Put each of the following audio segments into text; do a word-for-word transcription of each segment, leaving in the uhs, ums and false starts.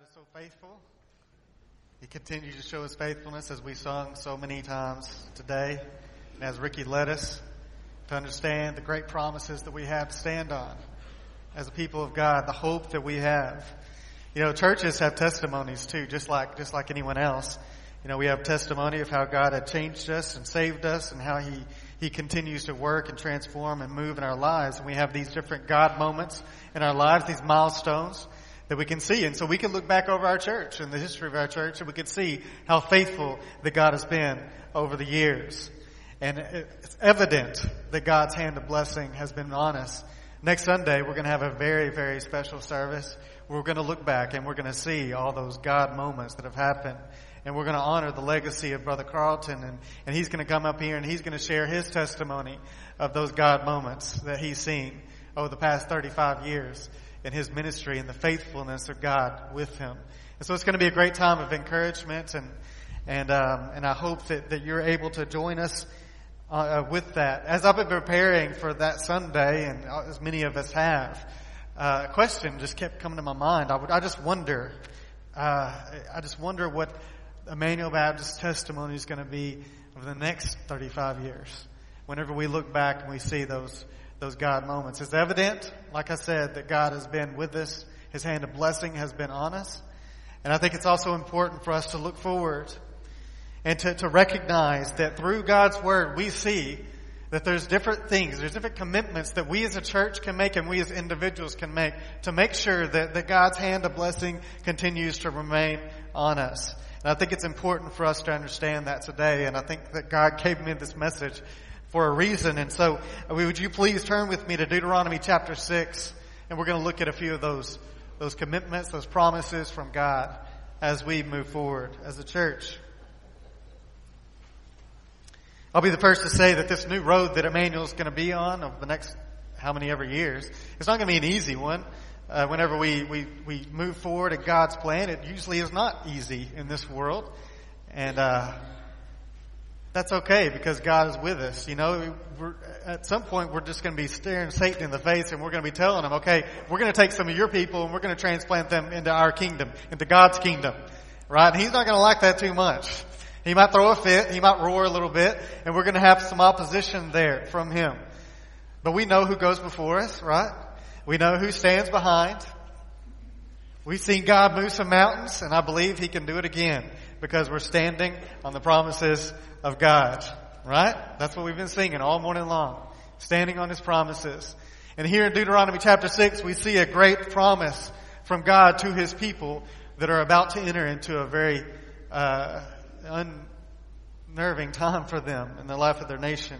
is so faithful. He continues to show his faithfulness as we sung so many times today, and as Ricky led us to understand the great promises that we have to stand on as a people of God, the hope that we have. You know, churches have testimonies too, just like just like anyone else. You know, we have testimony of how God had changed us and saved us, and how He He continues to work and transform and move in our lives. And we have these different God moments in our lives, these milestones that we can see. And so we can look back over our church and the history of our church, and we can see how faithful that God has been over the years. And it's evident that God's hand of blessing has been on us. Next Sunday, we're going to have a very, very special service. We're going to look back and we're going to see all those God moments that have happened. And we're going to honor the legacy of Brother Carlton. And, and he's going to come up here and he's going to share his testimony of those God moments that he's seen over the past thirty-five years in his ministry and the faithfulness of God with him. And so it's going to be a great time of encouragement. And and um, and I hope that, that you're able to join us uh, with that. As I've been preparing for that Sunday, and as many of us have, uh, a question just kept coming to my mind. I would, I just wonder, uh, I just wonder what Emmanuel Baptist testimony is going to be over the next thirty-five years. Whenever we look back and we see those those God moments, it's evident, like I said, that God has been with us. His hand of blessing has been on us, and I think it's also important for us to look forward and to, to recognize that through God's Word we see that there's different things, there's different commitments that we as a church can make and we as individuals can make to make sure that, that God's hand of blessing continues to remain on us. And I think it's important for us to understand that today, and I think that God gave me this message for a reason. And so would you please turn with me to Deuteronomy chapter six, and we're going to look at a few of those those commitments, those promises from God as we move forward as a church. I'll be the first to say that this new road that Emmanuel's going to be on over the next how many ever years, it's not going to be an easy one. Uh, whenever we, we, we move forward in God's plan, it usually is not easy in this world. And, uh, that's okay because God is with us. You know, we're, at some point we're just going to be staring Satan in the face and we're going to be telling him, okay, we're going to take some of your people and we're going to transplant them into our kingdom, into God's kingdom. Right? And he's not going to like that too much. He might throw a fit, he might roar a little bit, and we're going to have some opposition there from him. But we know who goes before us, right? We know who stands behind. We've seen God move some mountains, and I believe He can do it again because we're standing on the promises of God, right? That's what we've been singing all morning long, standing on His promises. And here in Deuteronomy chapter six, we see a great promise from God to His people that are about to enter into a very uh, unnerving time for them in the life of their nation.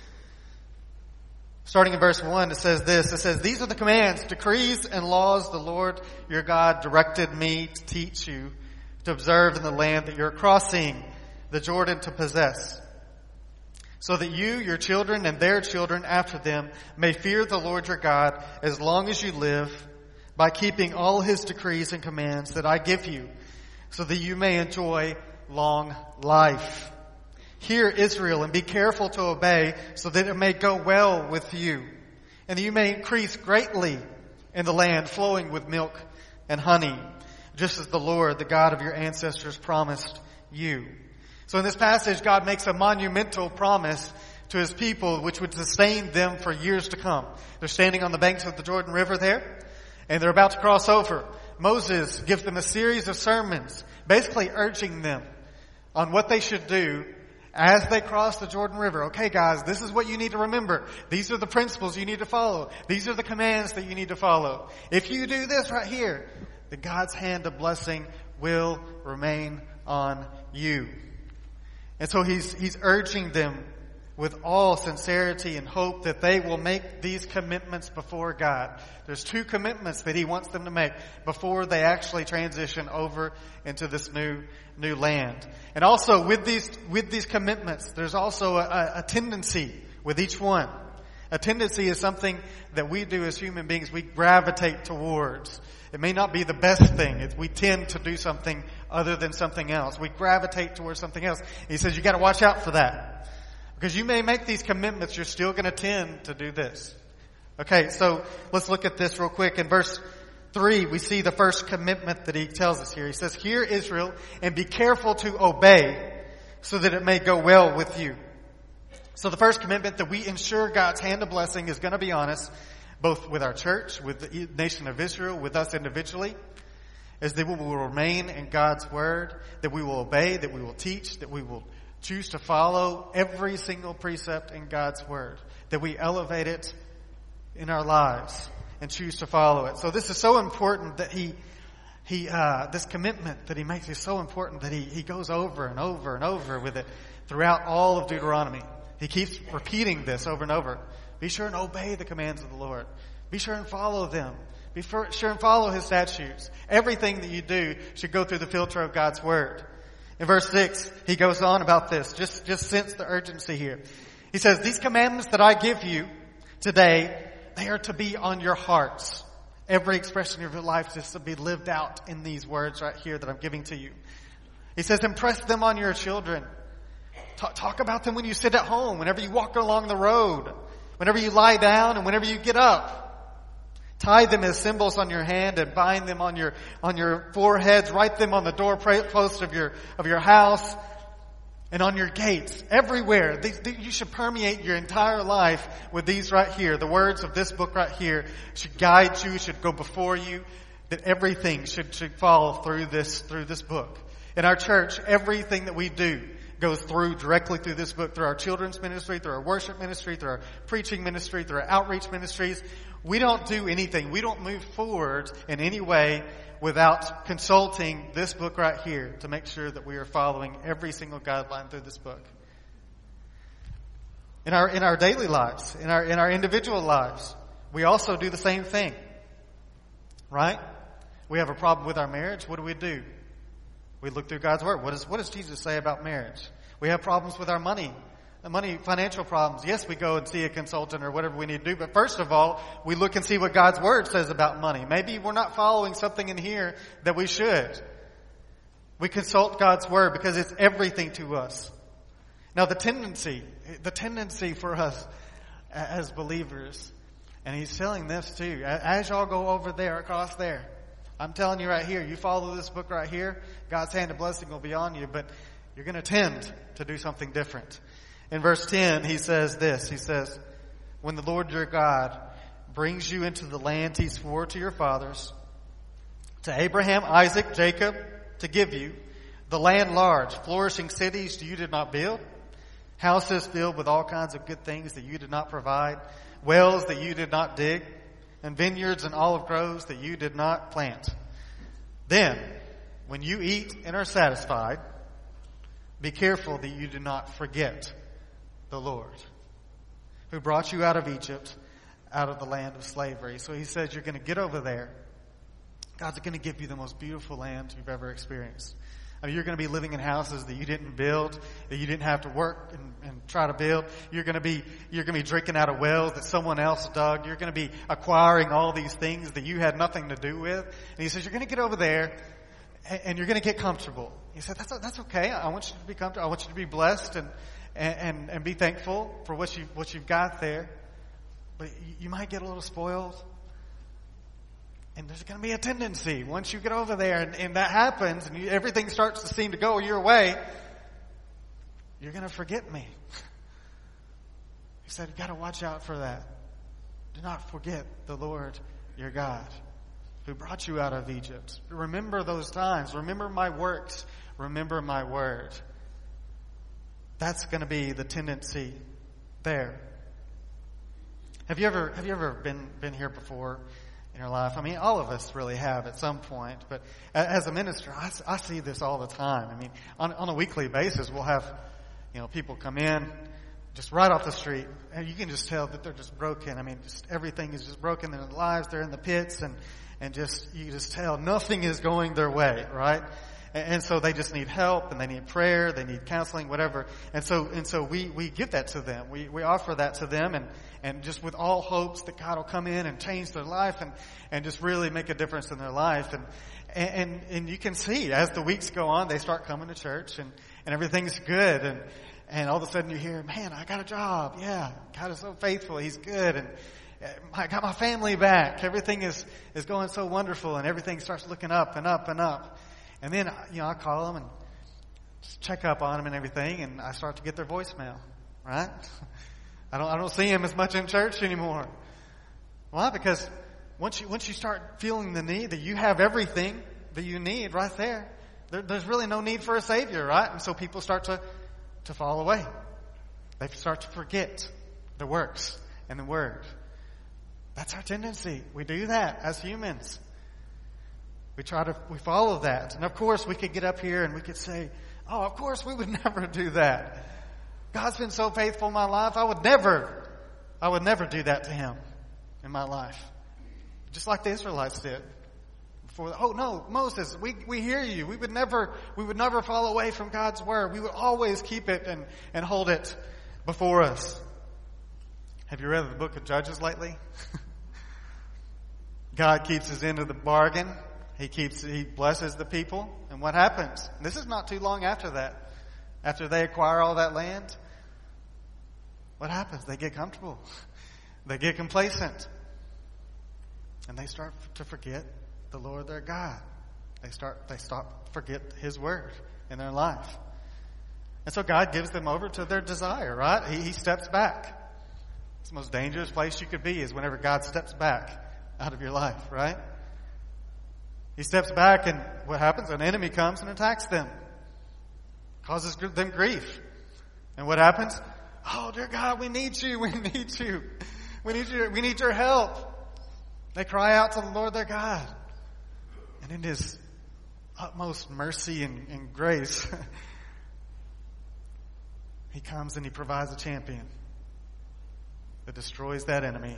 Starting in verse one, it says this. It says, "These are the commands, decrees, and laws the Lord your God directed me to teach you to observe in the land that you're crossing the Jordan to possess, so that you, your children, and their children after them may fear the Lord your God as long as you live, by keeping all His decrees and commands that I give you, so that you may enjoy long life. Hear, Israel, and be careful to obey, so that it may go well with you, and that you may increase greatly in the land flowing with milk and honey, just as the Lord, the God of your ancestors, promised you." So in this passage, God makes a monumental promise to His people which would sustain them for years to come. They're standing on the banks of the Jordan River there, and they're about to cross over. Moses gives them a series of sermons, basically urging them on what they should do as they cross the Jordan River. Okay, guys, this is what you need to remember. These are the principles you need to follow. These are the commands that you need to follow. If you do this right here, then God's hand of blessing will remain on you. And so he's, he's urging them with all sincerity and hope that they will make these commitments before God. There's two commitments that He wants them to make before they actually transition over into this new new land. And also with these with these commitments, there's also a, a tendency with each one. A tendency is something that we do as human beings, we gravitate towards. It may not be the best thing. It's, we tend to do something other than something else. We gravitate towards something else. And he says you got to watch out for that. Because you may make these commitments, you're still going to tend to do this. Okay, so let's look at this real quick. In verse three, we see the first commitment that he tells us here. He says, "Hear, Israel, and be careful to obey, so that it may go well with you." So the first commitment, that we ensure God's hand of blessing is going to be on us, both with our church, with the nation of Israel, with us individually, is that we will remain in God's word, that we will obey, that we will teach, that we will choose to follow every single precept in God's word, that we elevate it in our lives and choose to follow it. So this is so important that he, he, uh, this commitment that he makes is so important that he, he goes over and over and over with it throughout all of Deuteronomy. He keeps repeating this over and over. Be sure and obey the commands of the Lord. Be sure and follow them. Be sure and follow his statutes. Everything that you do should go through the filter of God's word. In verse six, he goes on about this. Just, just sense the urgency here. He says, "These commandments that I give you today, they are to be on your hearts." Every expression of your life is to be lived out in these words right here that I'm giving to you. He says, "Impress them on your children." Talk, talk about them when you sit at home, whenever you walk along the road, whenever you lie down, and whenever you get up. Tie them as symbols on your hand and bind them on your on your foreheads. Write them on the doorposts of your of your house and on your gates. Everywhere. These, these, you should permeate your entire life with these right here. The words of this book right here should guide you, should go before you. That everything should should follow through this through this book. In our church, everything that we do goes through directly through this book, through our children's ministry, through our worship ministry, through our preaching ministry, through our outreach ministries. We don't do anything. We don't move forward in any way without consulting this book right here to make sure that we are following every single guideline through this book. In our, in our daily lives, in our, in our individual lives, we also do the same thing. Right? We have a problem with our marriage. What do we do? We look through God's word. What does, what does Jesus say about marriage? We have problems with our money, the money, financial problems. Yes, we go and see a consultant or whatever we need to do. But first of all, we look and see what God's word says about money. Maybe we're not following something in here that we should. We consult God's word because it's everything to us. Now the tendency, the tendency for us as believers, and he's telling this too, as y'all go over there, across there, I'm telling you right here, you follow this book right here, God's hand of blessing will be on you, but you're going to tend to do something different. In verse ten, he says this, he says, "When the Lord your God brings you into the land he swore to your fathers, to Abraham, Isaac, Jacob, to give you, the land large, flourishing cities you did not build, houses filled with all kinds of good things that you did not provide, wells that you did not dig, and vineyards and olive groves that you did not plant. Then, when you eat and are satisfied, be careful that you do not forget the Lord, who brought you out of Egypt, out of the land of slavery." So he says you're going to get over there. God's going to give you the most beautiful land you've ever experienced. I mean, you're going to be living in houses that you didn't build, that you didn't have to work and, and try to build. You're going to be, you're going to be drinking out of wells that someone else dug. You're going to be acquiring all these things that you had nothing to do with. And he says, you're going to get over there and, and you're going to get comfortable. He said, that's, that's okay. I want you to be comfortable. I want you to be blessed and, and, and be thankful for what you, what you've got there. But you, you might get a little spoiled. And there's going to be a tendency once you get over there and, and that happens and you, everything starts to seem to go your way, you're going to forget me. He said, you got to watch out for that. Do not forget the Lord your God who brought you out of Egypt. Remember those times. Remember my works. Remember my word. That's going to be the tendency there. Have you ever, have you ever been, been here before? In your life? I mean, all of us really have at some point, but as a minister, I, I see this all the time. I mean, on, on a weekly basis, we'll have, you know, people come in just right off the street, and you can just tell that they're just broken. I mean, just everything is just broken in their lives. They're in the pits, and, and just, you just tell nothing is going their way, right? And, and so they just need help, and they need prayer, they need counseling, whatever. And so, and so we, we give that to them. We, we offer that to them, and, and just with all hopes that God will come in and change their life and, and just really make a difference in their life. And, and, and you can see as the weeks go on, they start coming to church and, and everything's good. And, and all of a sudden you hear, man, I got a job. Yeah. God is so faithful. He's good. And, I got my family back. Everything is, is going so wonderful, and everything starts looking up and up and up. And then, you know, I call them and just check up on them and everything, and I start to get their voicemail, right? I don't, I don't see them as much in church anymore. Why? Because once you, once you start feeling the need that you have everything that you need right there, there there's really no need for a Savior, right? And so people start to, to fall away. They start to forget the works and the Word. That's our tendency. We do that as humans. We try to, we follow that. And of course we could get up here and we could say, oh, of course we would never do that. God's been so faithful in my life. I would never, I would never do that to Him in my life. Just like the Israelites did. Before, oh no, Moses, we, we hear you. We would never, we would never fall away from God's Word. We would always keep it and, and hold it before us. Have you read the book of Judges lately? God keeps His end of the bargain. He keeps, He blesses the people. And what happens? This is not too long after that. After they acquire all that land, what happens? They get comfortable. They get complacent. And they start to forget the Lord their God. They start, they stop, forget His Word in their life. And so God gives them over to their desire, right? He, he steps back. It's the most dangerous place you could be is whenever God steps back out of your life, right? He steps back and what happens? An enemy comes and attacks them. Causes them grief. And what happens? Oh, dear God, we need you. We need you. We need you. We need your help. They cry out to the Lord their God. And in His utmost mercy and, and grace, He comes and He provides a champion that destroys that enemy.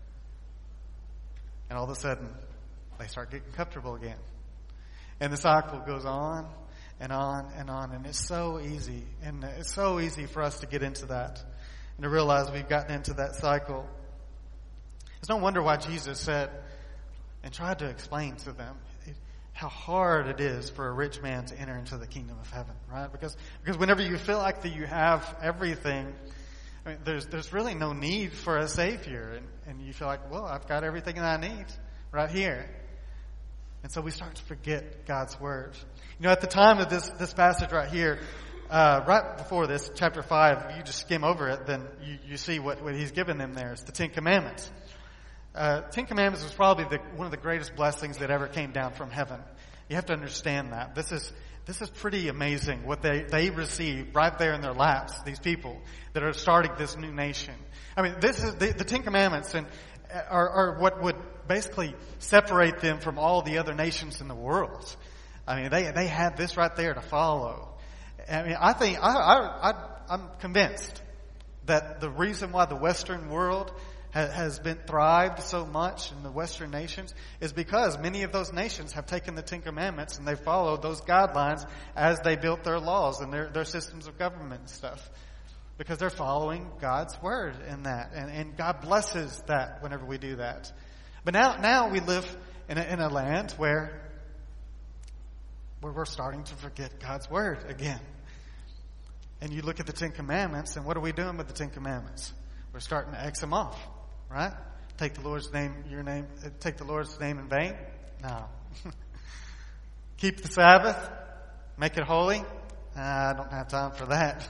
And all of a sudden, they start getting comfortable again. And the cycle goes on and on and on. And it's so easy. And it's so easy for us to get into that and to realize we've gotten into that cycle. It's no wonder why Jesus said and tried to explain to them how hard it is for a rich man to enter into the kingdom of heaven, right? Because because whenever you feel like that you have everything, I mean, there's there's really no need for a Savior. And, and you feel like, well, I've got everything that I need right here. And so we start to forget God's Word. You know, at the time of this, this passage right here, uh, right before this, chapter five, you just skim over it, then you, you see what, what He's given them there. It's the Ten Commandments. Uh, Ten Commandments was probably the, one of the greatest blessings that ever came down from heaven. You have to understand that. This is, this is pretty amazing what they, they received right there in their laps, these people that are starting this new nation. I mean, this is, the, the Ten Commandments and, are, are what would basically separate them from all the other nations in the world. I mean, they, they had this right there to follow. I mean, I think, I, I, I, I'm convinced that the reason why the Western world has been thrived so much in the Western nations is because many of those nations have taken the Ten Commandments and they followed those guidelines as they built their laws and their, their systems of government and stuff. Because they're following God's Word in that. And, and God blesses that whenever we do that. But now, now we live in a, in a land where, where we're starting to forget God's Word again. And you look at the Ten Commandments and what are we doing with the Ten Commandments? We're starting to X them off. Right? Take the Lord's name, your name, take the Lord's name in vain? No. Keep the Sabbath? Make it holy? Uh, I don't have time for that.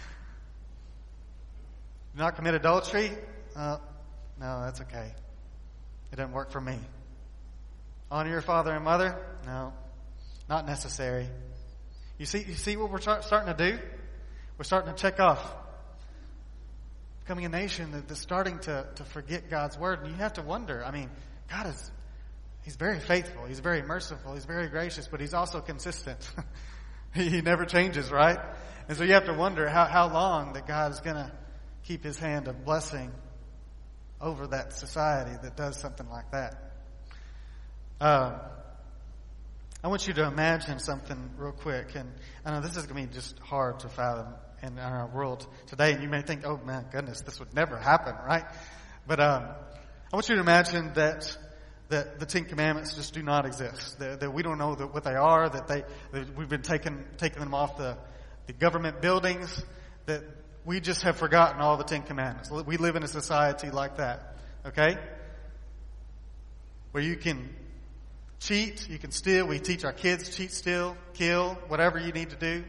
Do not commit adultery? Uh, no, that's okay. It doesn't work for me. Honor your father and mother? No, not necessary. You see, you see what we're tra- starting to do? We're starting to check off. Becoming a nation that is starting to, to forget God's Word. And you have to wonder, I mean, God is, He's very faithful. He's very merciful. He's very gracious, but He's also consistent. he, he never changes, right? And so you have to wonder how, how long that God is going to keep His hand of blessing over that society that does something like that. Um, I want you to imagine something real quick. And I know this is going to be just hard to fathom in our world today, and you may think, oh my goodness, this would never happen, right? But um, I want you to imagine that that the Ten Commandments just do not exist, that, that we don't know that what they are, that they that we've been taking taking them off the the government buildings, that we just have forgotten all the Ten Commandments. We live in a society like that, okay? Where you can cheat, you can steal. We teach our kids cheat, steal, kill, whatever you need to do.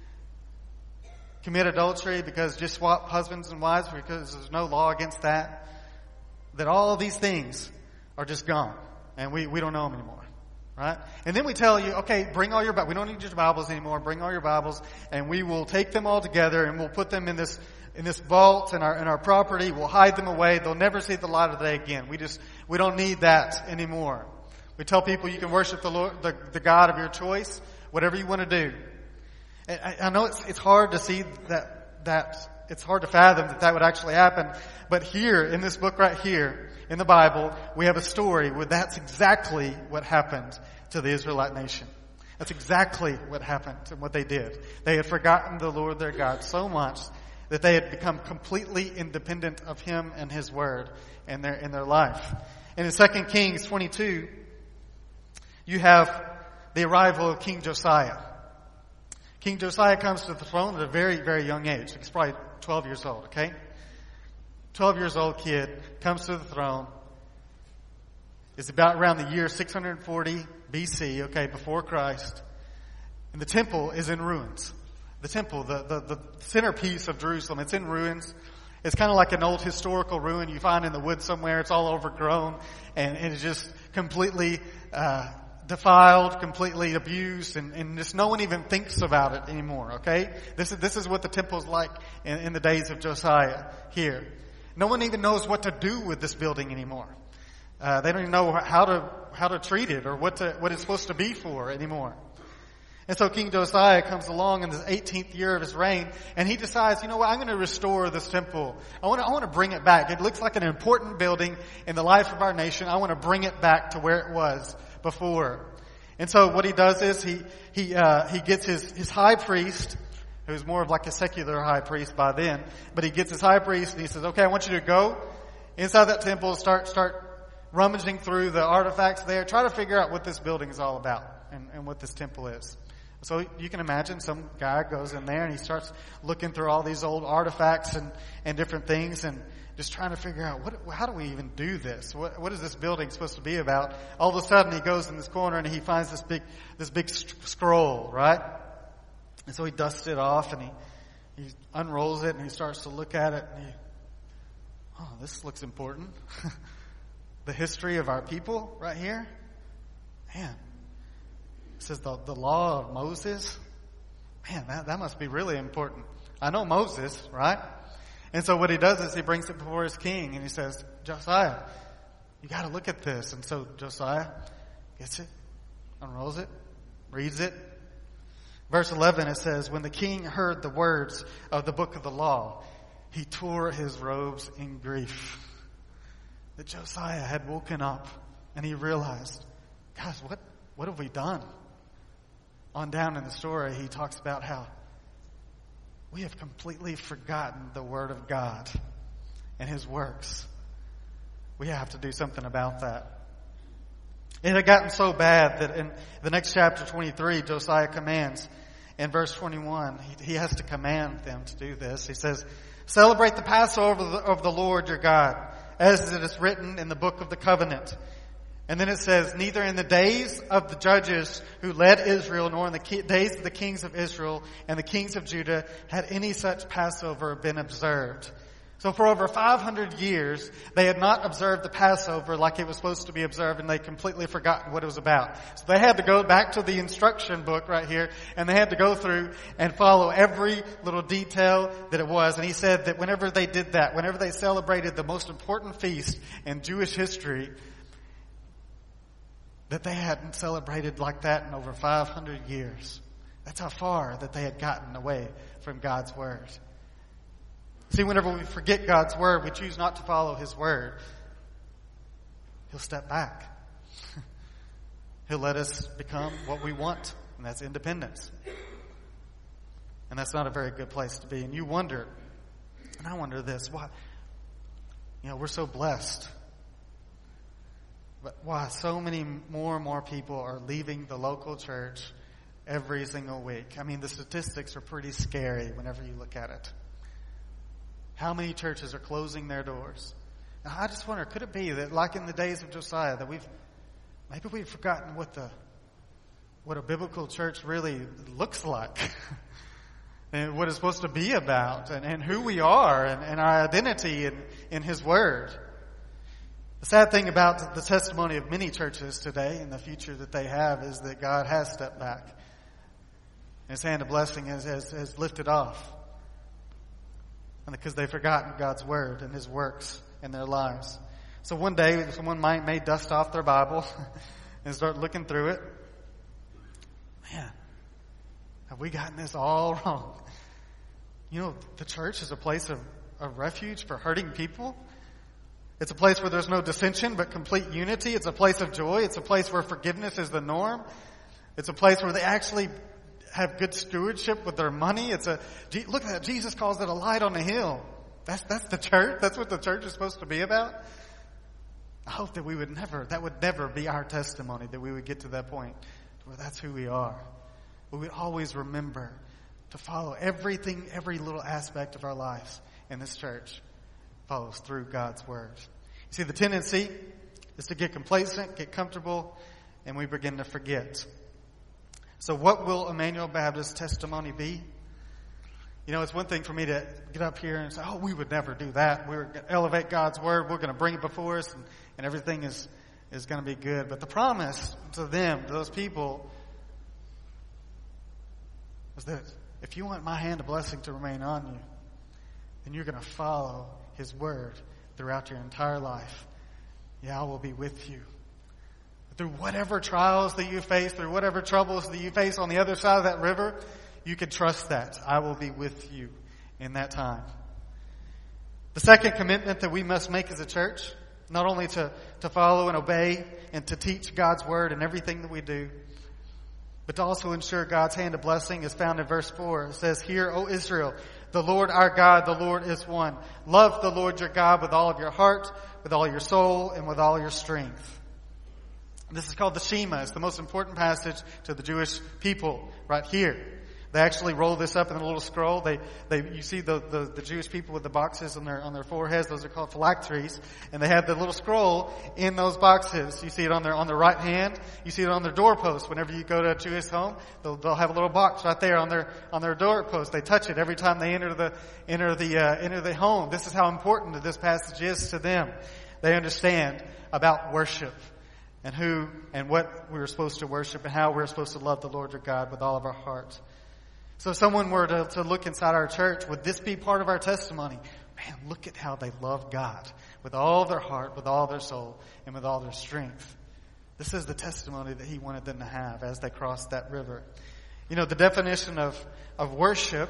Commit adultery, because just swap husbands and wives because there's no law against that. That all of these things are just gone, and we, we don't know them anymore, right? And then we tell you, okay, bring all your Bibles. We don't need your Bibles anymore. Bring all your Bibles, and we will take them all together, and we'll put them in this in this vault in our in our property. We'll hide them away. They'll never see the light of the day again. We just we don't need that anymore. We tell people you can worship the Lord, the, the God of your choice, whatever you want to do. And I, I know it's it's hard to see that that it's hard to fathom that that would actually happen. But here in this book right here in the Bible, we have a story where that's exactly what happened to the Israelite nation. That's exactly what happened and what they did. They had forgotten the Lord their God so much that they had become completely independent of Him and His Word in their in their life. And in Second Kings twenty-two, you have the arrival of King Josiah. King Josiah comes to the throne at a very, very young age. He's probably twelve years old, okay? twelve years old kid comes to the throne. It's about around the year six hundred forty B C, okay, before Christ. And the temple is in ruins. The temple, the, the, the centerpiece of Jerusalem, it's in ruins. It's kind of like an old historical ruin you find in the woods somewhere. It's all overgrown and, and it's just completely uh defiled, completely abused, and, and just no one even thinks about it anymore, okay? This is, this is what the temple's like in, in the days of Josiah here. No one even knows what to do with this building anymore. Uh, they don't even know how to, how to treat it or what to, what it's supposed to be for anymore. And so King Josiah comes along in the eighteenth year of his reign, and he decides, you know what, I'm going to restore this temple. I want to, I want to bring it back. It looks like an important building in the life of our nation. I want to bring it back to where it was before. And so what he does is he, he, uh, he gets his, his high priest, who's more of like a secular high priest by then, but he gets his high priest and he says, okay, I want you to go inside that temple, start, start rummaging through the artifacts there, try to figure out what this building is all about and, and what this temple is. So you can imagine some guy goes in there and he starts looking through all these old artifacts and, and different things and just trying to figure out, what, how do we even do this? What, what is this building supposed to be about? All of a sudden he goes in this corner and he finds this big, this big scroll, right? And so he dusts it off and he, he unrolls it and he starts to look at it and he, oh, this looks important. The history of our people right here. Man. It says the, the law of Moses. Man, that, that must be really important. I know Moses, right? And so what he does is he brings it before his king and he says, Josiah, you got to look at this. And so Josiah gets it, unrolls it, reads it. Verse eleven, it says, when the king heard the words of the book of the law, he tore his robes in grief. That Josiah had woken up and he realized, guys, what, what have we done? On down in the story, he talks about how we have completely forgotten the Word of God and His works. We have to do something about that. It had gotten so bad that in the next chapter twenty-three, Josiah commands in verse twenty-one, he, he has to command them to do this. He says, celebrate the Passover of the, of the Lord your God, as it is written in the book of the covenant. And then it says, neither in the days of the judges who led Israel, nor in the ki- days of the kings of Israel and the kings of Judah had any such Passover been observed. So for over five hundred years, they had not observed the Passover like it was supposed to be observed, and they completely forgotten what it was about. So they had to go back to the instruction book right here, and they had to go through and follow every little detail that it was. And he said that whenever they did that, whenever they celebrated the most important feast in Jewish history, that they hadn't celebrated like that in over five hundred years. That's how far that they had gotten away from God's Word. See, whenever we forget God's Word, we choose not to follow His Word, He'll step back. He'll let us become what we want, and that's independence. And that's not a very good place to be. And you wonder, and I wonder this, why, you know, we're so blessed. But why so many more and more people are leaving the local church every single week? I mean, the statistics are pretty scary whenever you look at it. How many churches are closing their doors? And I just wonder, could it be that like in the days of Josiah, that we've, maybe we've forgotten what the, what a biblical church really looks like and what it's supposed to be about and, and who we are and, and our identity in, in His Word. The sad thing about the testimony of many churches today and the future that they have is that God has stepped back. His hand of blessing has, has, has lifted off. And because they've forgotten God's Word and His works in their lives. So one day, someone might may dust off their Bible and start looking through it. Man, have we gotten this all wrong? You know, the church is a place of, of refuge for hurting people. It's a place where there's no dissension but complete unity. It's a place of joy. It's a place where forgiveness is the norm. It's a place where they actually have good stewardship with their money. It's a, look at that. Jesus calls it a light on the hill. That's, that's the church. That's what the church is supposed to be about. I hope that we would never, that would never be our testimony, that we would get to that point where that's who we are. We would always remember to follow everything, every little aspect of our lives in this church follows through God's Word. You see, the tendency is to get complacent, get comfortable, and we begin to forget. So what will Emmanuel Baptist's testimony be? You know, it's one thing for me to get up here and say, oh, we would never do that. We're going to elevate God's Word. We're going to bring it before us, and, and everything is, is going to be good. But the promise to them, to those people, was that if you want my hand of blessing to remain on you, then you're going to follow His Word throughout your entire life. Yeah, I will be with you. Through whatever trials that you face, through whatever troubles that you face on the other side of that river, you can trust that. I will be with you in that time. The second commitment that we must make as a church, not only to, to follow and obey and to teach God's Word in everything that we do, but to also ensure God's hand of blessing, is found in verse four. It says, "Hear, O Israel, the Lord our God, the Lord is one. Love the Lord your God with all of your heart, with all your soul, and with all your strength." This is called the Shema. It's the most important passage to the Jewish people right here. They actually roll this up in a little scroll. They, they, you see the, the, the Jewish people with the boxes on their, on their foreheads. Those are called phylacteries. And they have the little scroll in those boxes. You see it on their, on their right hand. You see it on their doorpost. Whenever you go to a Jewish home, they'll, they'll have a little box right there on their, on their doorpost. They touch it every time they enter the, enter the, uh, enter the home. This is how important this passage is to them. They understand about worship and who and what we're supposed to worship and how we're supposed to love the Lord your God with all of our heart. So if someone were to, to look inside our church, would this be part of our testimony? Man, look at how they love God with all their heart, with all their soul, and with all their strength. This is the testimony that He wanted them to have as they crossed that river. You know, the definition of, of worship,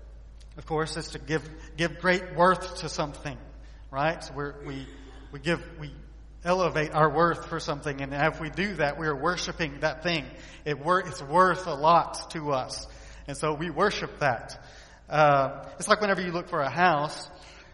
of course, is to give give great worth to something, right? So we're, we we give we elevate our worth for something, and if we do that, we are worshiping that thing. It wor- it's worth a lot to us. And so we worship that. Uh, it's like whenever you look for a house,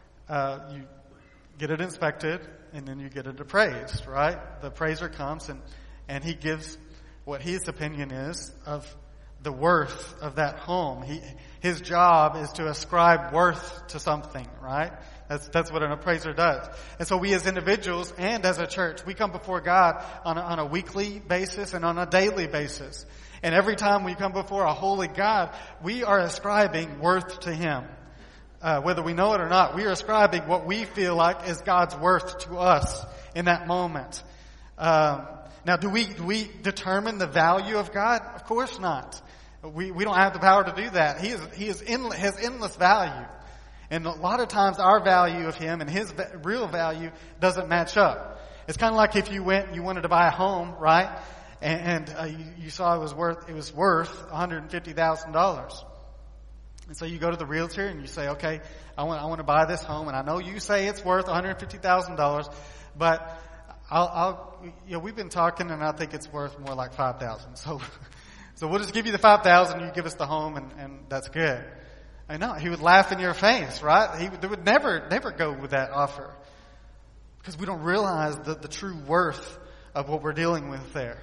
uh, you get it inspected and then you get it appraised, right? The appraiser comes and, and he gives what his opinion is of the worth of that home. He, his job is to ascribe worth to something, right? That's, that's what an appraiser does. And so we as individuals and as a church, we come before God on a, on a weekly basis and on a daily basis. And every time we come before a holy God, we are ascribing worth to Him. Uh, whether we know it or not, we are ascribing what we feel like is God's worth to us in that moment. Um, now, do we, do we determine the value of God? Of course not. We, we don't have the power to do that. He is, he is in, has endless value. And a lot of times our value of Him and His va- real value doesn't match up. It's kind of like if you went and you wanted to buy a home, right? And, and uh, you, you saw it was worth, it was worth one hundred fifty thousand dollars. And so you go to the realtor and you say, okay, I want, I want to buy this home, and I know you say it's worth one hundred fifty thousand dollars, but I'll, I'll, you know, we've been talking and I think it's worth more like five thousand dollars. So, so we'll just give you the five thousand dollars, you give us the home, and, and that's good. I know, he would laugh in your face, right? He would, they would never, never go with that offer. Because we don't realize the, the true worth of what we're dealing with there.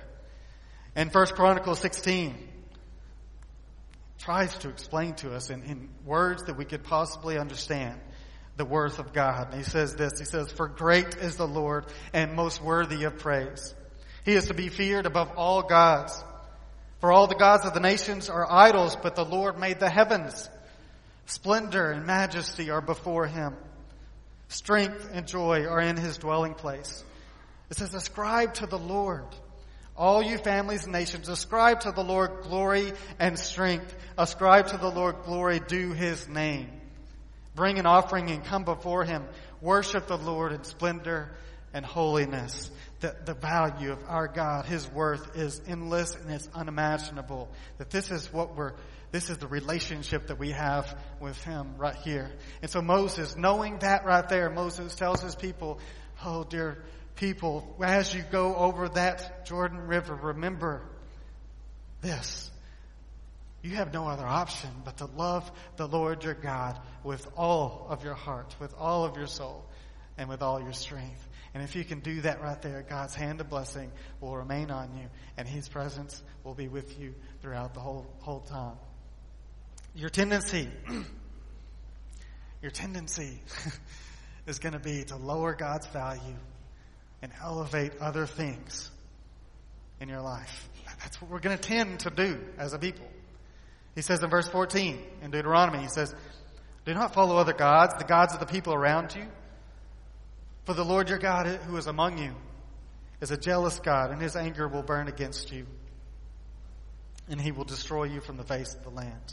And First Chronicles sixteen tries to explain to us in, in words that we could possibly understand the worth of God. And he says this, he says, "For great is the Lord and most worthy of praise. He is to be feared above all gods. For all the gods of the nations are idols, but the Lord made the heavens. Splendor and majesty are before him. Strength and joy are in his dwelling place." It says, ascribe to the Lord, all you families and nations, ascribe to the Lord glory and strength. Ascribe to the Lord glory due his name. Bring an offering and come before him. Worship the Lord in splendor and holiness. The, the value of our God, his worth is endless and it's unimaginable. That this is what we're, this is the relationship that we have with him right here. And so Moses, knowing that right there, Moses tells his people, "Oh, dear people, as you go over that Jordan River, remember this. You have no other option but to love the Lord your God with all of your heart, with all of your soul, and with all your strength." And if you can do that right there, God's hand of blessing will remain on you, and his presence will be with you throughout the whole whole time. Your tendency, your tendency is going to be to lower God's value and elevate other things in your life. That's what we're going to tend to do as a people. He says in verse fourteen in Deuteronomy, he says, "Do not follow other gods, the gods of the people around you. For the Lord your God who is among you is a jealous God, and his anger will burn against you, and he will destroy you from the face of the land."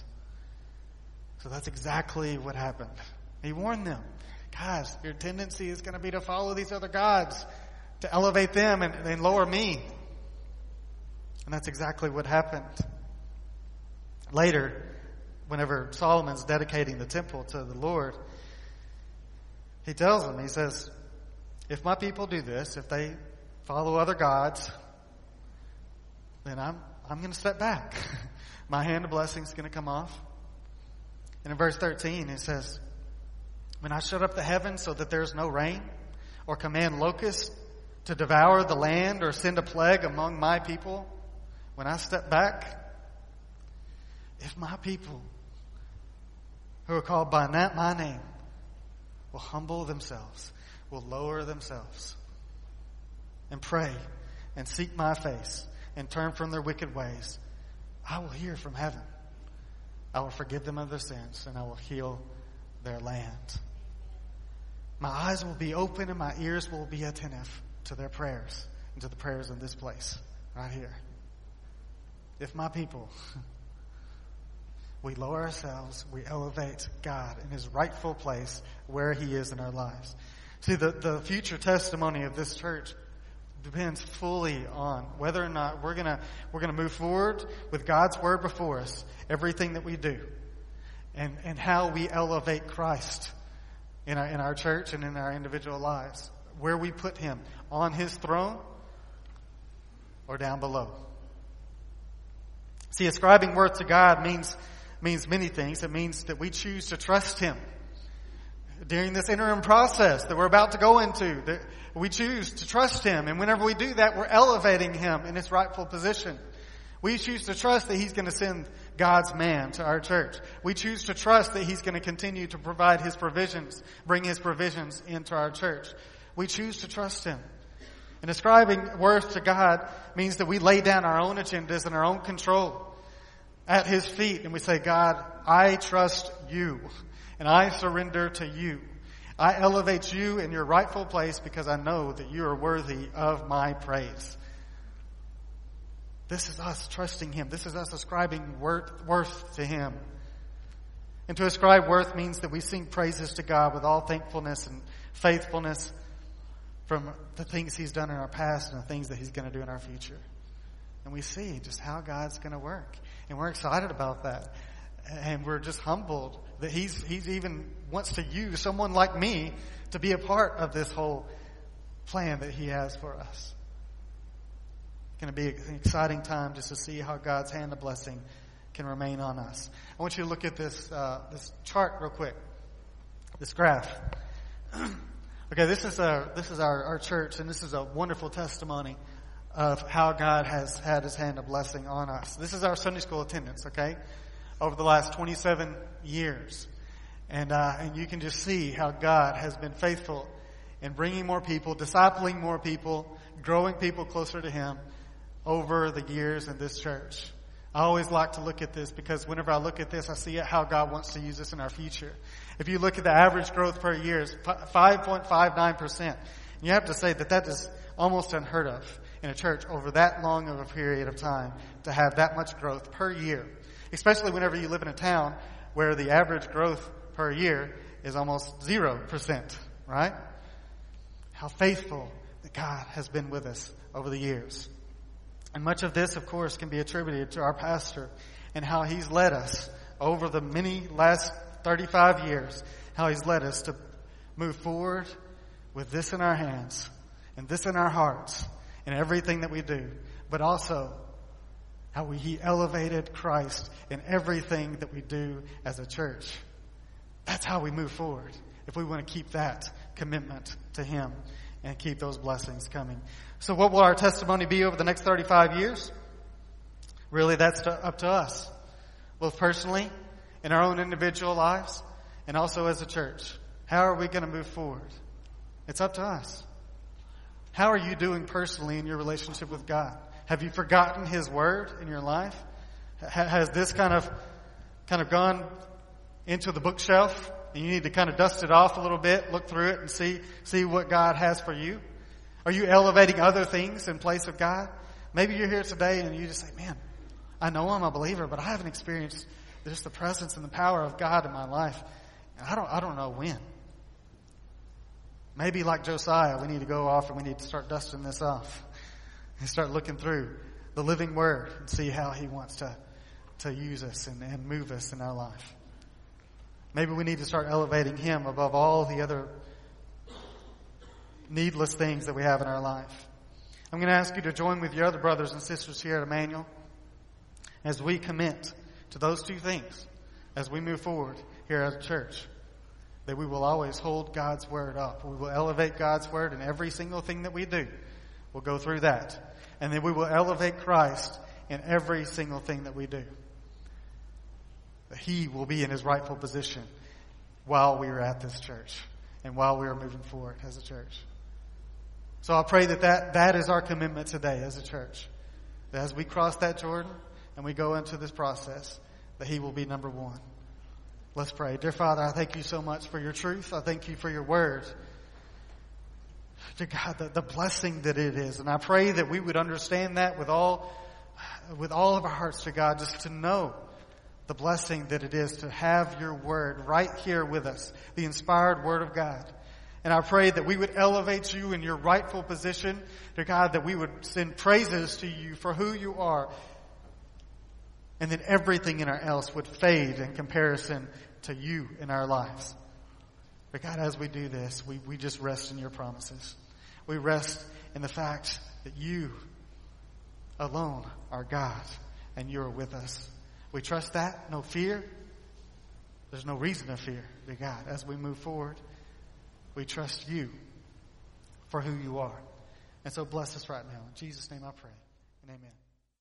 So that's exactly what happened. He warned them, guys, your tendency is going to be to follow these other gods, to elevate them and, and lower me. And that's exactly what happened. Later, whenever Solomon's dedicating the temple to the Lord, he tells them, he says, "If my people do this, if they follow other gods, then I'm I'm going to step back. My hand of blessing is going to come off." And in verse thirteen, it says, "When I shut up the heavens so that there's no rain, or command locusts to devour the land, or send a plague among my people, when I step back, if my people who are called by my name will humble themselves, will lower themselves, and pray and seek my face and turn from their wicked ways, I will hear from heaven. I will forgive them of their sins, and I will heal their land. My eyes will be open and my ears will be attentive to their prayers and to the prayers of this place right here. If my people, we lower ourselves, we elevate God in his rightful place where he is in our lives." See, the, the future testimony of this church depends fully on whether or not we're gonna we're gonna move forward with God's word before us, everything that we do, and and how we elevate Christ in our in our church and in our individual lives, where we put him on his throne or down below. See, ascribing worth to God means means many things. It means that we choose to trust him during this interim process that we're about to go into. That we choose to trust him, and whenever we do that, we're elevating him in his rightful position. We choose to trust that he's going to send God's man to our church. We choose to trust that he's going to continue to provide his provisions, bring his provisions into our church. We choose to trust him. And ascribing worth to God means that we lay down our own agendas and our own control at his feet, and we say, "God, I trust you, and I surrender to you. I elevate you in your rightful place because I know that you are worthy of my praise." This is us trusting him. This is us ascribing worth, worth to him. And to ascribe worth means that we sing praises to God with all thankfulness and faithfulness from the things he's done in our past and the things that he's going to do in our future. And we see just how God's going to work. And we're excited about that. And we're just humbled that he's he's even wants to use someone like me to be a part of this whole plan that he has for us. It's going to be an exciting time just to see how God's hand of blessing can remain on us. I want you to look at this uh, this chart real quick, this graph. Okay, this is our this is our, our church, and this is a wonderful testimony of how God has had his hand of blessing on us. This is our Sunday school attendance, okay, over the last twenty-seven years. And, uh, and you can just see how God has been faithful in bringing more people, discipling more people, growing people closer to Him over the years in this church. I always like to look at this because whenever I look at this, I see how God wants to use this in our future. If you look at the average growth per year is five point five nine percent. You have to say that that is almost unheard of in a church over that long of a period of time to have that much growth per year. Especially whenever you live in a town where the average growth per year is almost zero percent, right? How faithful that God has been with us over the years. And much of this, of course, can be attributed to our pastor and how he's led us over the many last thirty-five years, how he's led us to move forward with this in our hands and this in our hearts in everything that we do, but also how we, he elevated Christ in everything that we do as a church. That's how we move forward if we want to keep that commitment to Him and keep those blessings coming. So what will our testimony be over the next thirty-five years? Really, that's to, up to us, both personally, in our own individual lives, and also as a church. How are we going to move forward? It's up to us. How are you doing personally in your relationship with God? Have you forgotten His Word in your life? Ha- has this kind of kind of gone into the bookshelf? And you need to kind of dust it off a little bit, look through it and see, see what God has for you. Are you elevating other things in place of God? Maybe you're here today and you just say, man, I know I'm a believer, but I haven't experienced just the presence and the power of God in my life. And I don't, I don't know when. Maybe like Josiah, we need to go off and we need to start dusting this off and start looking through the living Word and see how He wants to, to use us and, and move us in our life. Maybe we need to start elevating Him above all the other needless things that we have in our life. I'm going to ask you to join with your other brothers and sisters here at Emmanuel as we commit to those two things as we move forward here as a church. That we will always hold God's Word up. We will elevate God's Word in every single thing that we do. We'll go through that. And then we will elevate Christ in every single thing that we do. He will be in His rightful position while we are at this church and while we are moving forward as a church. So I pray that, that that is our commitment today as a church. That as we cross that Jordan and we go into this process, that He will be number one. Let's pray. Dear Father, I thank You so much for Your truth. I thank You for Your Word. Dear God, the, the blessing that it is. And I pray that we would understand that with all, with all of our hearts, to God, just to know the blessing that it is to have Your Word right here with us, the inspired Word of God. And I pray that we would elevate You in Your rightful position, dear God, that we would send praises to You for who You are, and that everything in our else would fade in comparison to You in our lives. But God, as we do this, we, we just rest in Your promises. We rest in the fact that You alone are God, and You are with us. We trust that. No fear. There's no reason to fear, dear God. As we move forward, we trust You for who You are. And so bless us right now. In Jesus' name I pray. And amen.